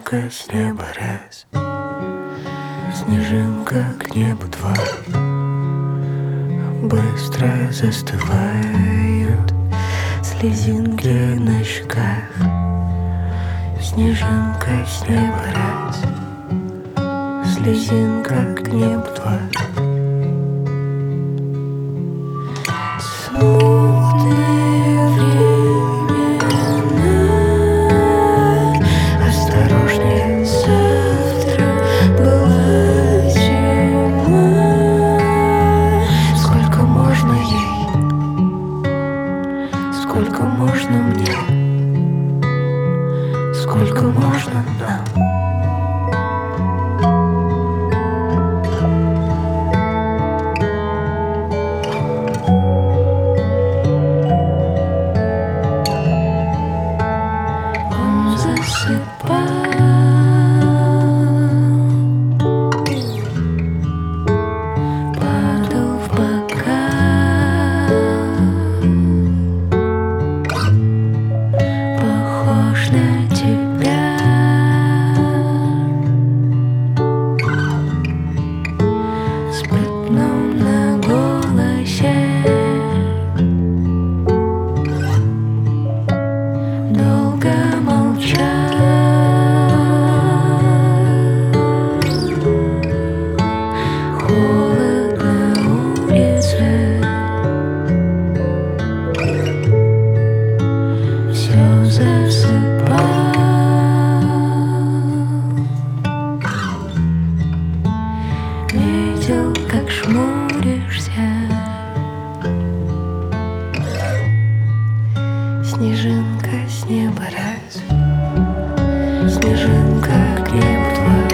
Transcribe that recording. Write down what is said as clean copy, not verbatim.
Снежинка с неба раз, снежинка к небу два, быстро застывают слезинки на щеках. Снежинка с неба раз, слезинка к небу два. Смутные времена, осторожнее, завтра была зима. Сколько можно ей, сколько можно мне, сколько можно нам. Падал в бока, похож на тебя. С пятном на голосе, долго молчал. Видел, как жмуришься. Снежинка с неба раз, снежинка к небу два.